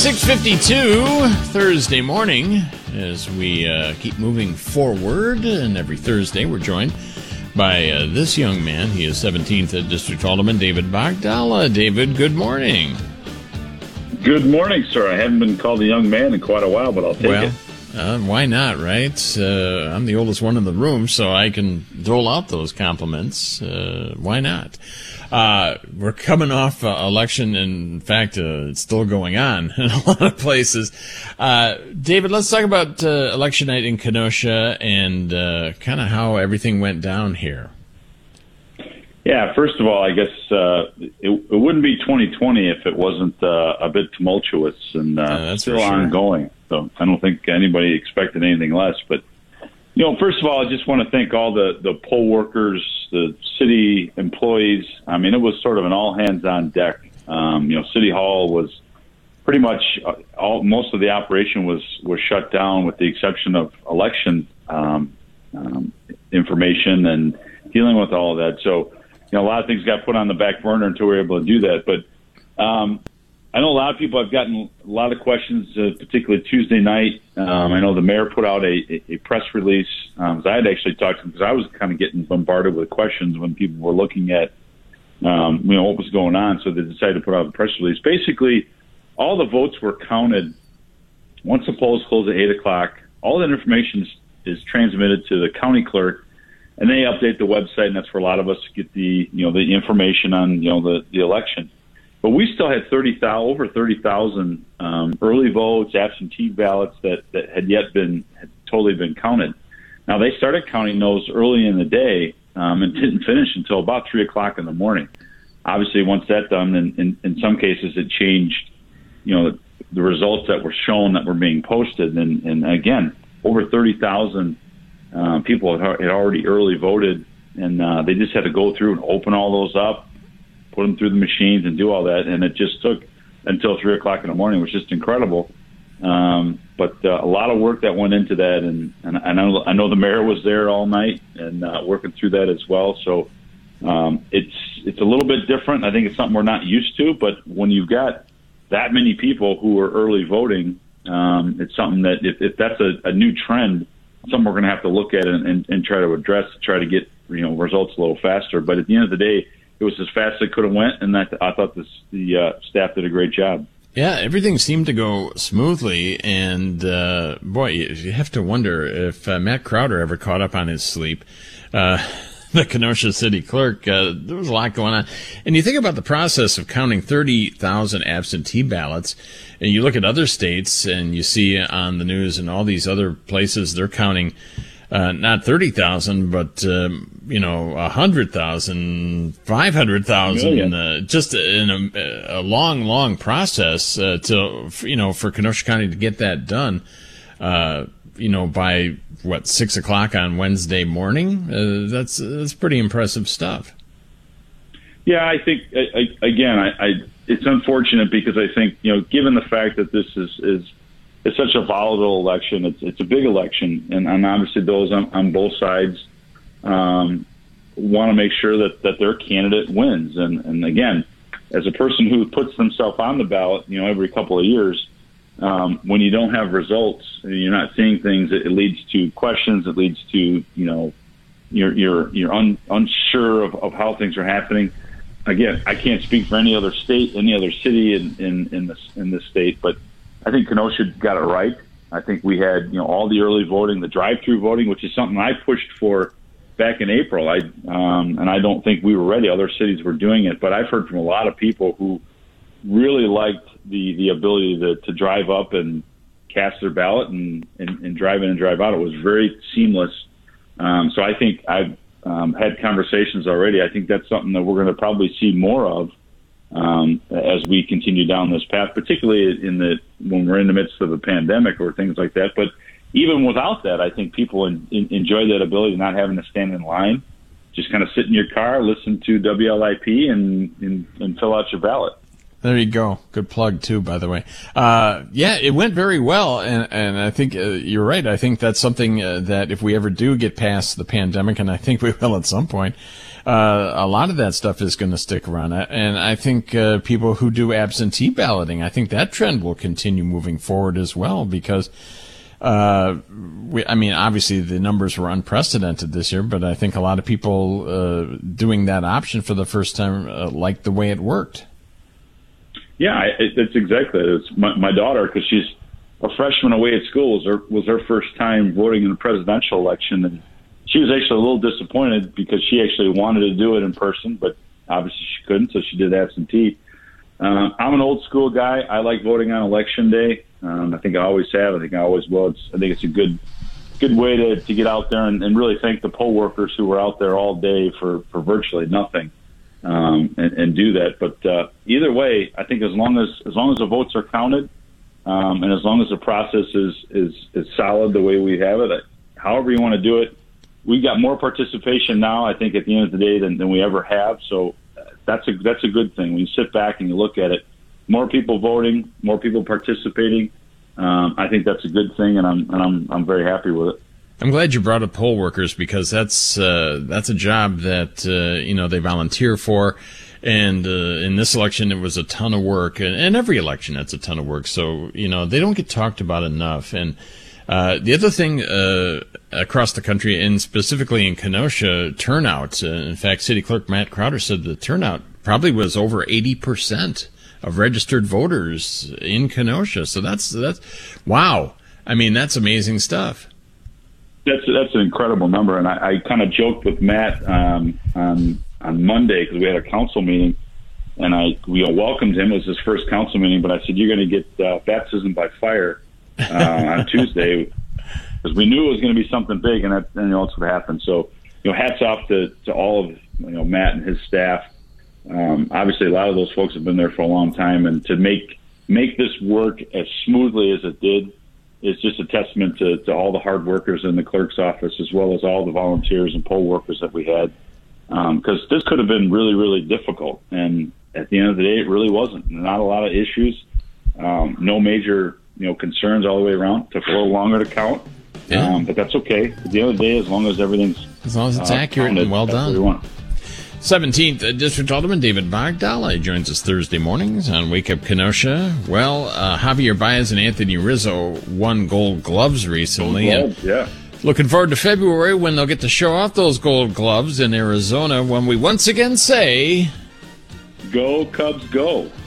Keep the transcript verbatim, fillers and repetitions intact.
six fifty-two Thursday morning as we uh, keep moving forward. And every Thursday we're joined by uh, this young man. He is seventeenth District Alderman David Bogdala. David, good morning. Good morning, sir. I haven't been called a young man in quite a while, but I'll take well, it. Uh, why not, right? Uh, I'm the oldest one in the room, so I can dole out those compliments. Uh, why not? Uh, we're coming off uh, election. In fact, uh, it's still going on in a lot of places. Uh, David, let's talk about uh, election night in Kenosha and uh, kind of how everything went down here. Yeah, first of all, I guess uh, it, it wouldn't be twenty twenty if it wasn't uh, a bit tumultuous and uh, uh, that's still sure. ongoing. So I don't think anybody expected anything less. But, you know, first of all, I just want to thank all the, the poll workers, the city employees. I mean, it was sort of an all hands on deck. Um, you know, City Hall was pretty much uh, all, most of the operation was, was shut down with the exception of election um, um, information and dealing with all of that. So, you know, a lot of things got put on the back burner until we were able to do that. But um, I know a lot of people have gotten a lot of questions, uh, particularly Tuesday night. Um, I know the mayor put out a, a press release. Um, I had actually talked to him because I was kind of getting bombarded with questions when people were looking at, um, you know, what was going on. So they decided to put out a press release. Basically, all the votes were counted once the polls closed at eight o'clock. All that information is, is transmitted to the county clerk. And they update the website, and that's where a lot of us get the, you know, the information on, you know, the, the election. But we still had thirty thousand, over thirty thousand um, early votes, absentee ballots that, that had yet been had totally been counted. Now they started counting those early in the day um, and didn't finish until about three o'clock in the morning. Obviously, once that's done, in, in, in some cases it changed, you know, the results that were shown that were being posted. And, and again, over thirty thousand. Uh, people had, had already early voted, and uh, they just had to go through and open all those up, put them through the machines, and do all that. And it just took until three o'clock in the morning. It was just incredible. Um, but uh, a lot of work that went into that, and, and I know I know the mayor was there all night and uh, working through that as well. So um, it's it's a little bit different. I think it's something we're not used to. But when you've got that many people who are early voting, um, it's something that if, if that's a, a new trend, something we're going to have to look at and, and, and try to address to try to get, you know, results a little faster. But at the end of the day, it was as fast as it could have went, and I, th- I thought this, the uh, staff did a great job. Yeah, everything seemed to go smoothly, and uh, boy, you, you have to wonder if uh, Matt Crowder ever caught up on his sleep. Uh, the Kenosha City Clerk, uh, there was a lot going on. And you think about the process of counting thirty thousand absentee ballots, and you look at other states, and you see on the news and all these other places, they're counting uh, not thirty thousand, but, um, you know, one hundred thousand, five hundred thousand, uh, just in a, a long, long process uh, to, you know, for Kenosha County to get that done. Uh, you know, by what, six o'clock on Wednesday morning? Uh, that's that's pretty impressive stuff. Yeah, I think I, I, again, I, I it's unfortunate because I think, you know, given the fact that this is is, is such a volatile election, it's it's a big election, and, and obviously those on, on both sides um, want to make sure that, that their candidate wins. And, and again, as a person who puts themselves on the ballot, you know, every couple of years. Um, when you don't have results, you're not seeing things. It, it leads to questions. It leads to, you know, you're you're you're un, unsure of, of how things are happening. Again, I can't speak for any other state, any other city in in in this in this state, but I think Kenosha got it right. I think we had, you know, all the early voting, the drive-through voting, which is something I pushed for back in April. I um, and I don't think we were ready. Other cities were doing it, but I've heard from a lot of people who really liked the, the ability to, to drive up and cast their ballot and, and, and drive in and drive out. It was very seamless. Um, so I think I've um, had conversations already. I think that's something that we're going to probably see more of um, as we continue down this path, particularly in the when we're in the midst of a pandemic or things like that. But even without that, I think people in, in, enjoy that ability of not having to stand in line. Just kind of sit in your car, listen to W L I P, and, and, and fill out your ballot. There you go. Good plug, too, by the way. Uh, yeah, it went very well, and, and I think uh, you're right. I think that's something uh, that if we ever do get past the pandemic, and I think we will at some point, uh, a lot of that stuff is going to stick around. And I think uh, people who do absentee balloting, I think that trend will continue moving forward as well, because Uh, we, I mean, obviously the numbers were unprecedented this year, but I think a lot of people uh, doing that option for the first time uh, liked the way it worked. Yeah, it, it's exactly it. It's my, my daughter, because she's a freshman away at school, was her, was her first time voting in the presidential election, and she was actually a little disappointed because she actually wanted to do it in person, but obviously she couldn't, so she did absentee. Uh, I'm an old school guy. I like voting on election day. Um, I think I always have. I think I always will. It's, I think it's a good, good way to, to get out there and, and really thank the poll workers who were out there all day for, for virtually nothing, um, and, and do that. But uh, either way, I think as long as as long as the votes are counted, um, and as long as the process is is is solid the way we have it, however you want to do it, we got more participation now, I think, at the end of the day than, than we ever have. So that's a that's a good thing. When you sit back and you look at it, more people voting, more people participating. Um, I think that's a good thing, and I'm and I'm I'm very happy with it. I'm glad you brought up poll workers, because that's uh, that's a job that uh, you know they volunteer for, and uh, in this election it was a ton of work, and, and every election it's a ton of work. So you know they don't get talked about enough. And uh, the other thing uh, across the country, and specifically in Kenosha, turnout. Uh, in fact, City Clerk Matt Crowder said the turnout probably was over eighty percent of registered voters in Kenosha. So that's that's wow. I mean, that's amazing stuff. That's that's an incredible number, and I, I kind of joked with Matt um, on on Monday, because we had a council meeting, and I we welcomed him. It was his first council meeting, but I said, "You're going to get uh, baptism by fire uh, on Tuesday," because we knew it was going to be something big, and, that, and you know, that's what happened. So, you know, hats off to, to all of you know Matt and his staff. Um, obviously, a lot of those folks have been there for a long time, and to make make this work as smoothly as it did is just a testament to, to all the hard workers in the clerk's office, as well as all the volunteers and poll workers that we had. Because um, this could have been really, really difficult, and at the end of the day, it really wasn't. Not a lot of issues, um, no major you know concerns all the way around. Took a little longer to count, yeah. um, but that's okay. At the end of the day, as long as everything's as long as it's uh, accurate counted, and well done. seventeenth District Alderman David Bogdala joins us Thursday mornings on Wake Up Kenosha. Well, uh, Javier Baez and Anthony Rizzo won Gold Gloves recently. Gold gloves, yeah. Looking forward to February when they'll get to show off those Gold Gloves in Arizona, when we once again say, "Go Cubs, go!"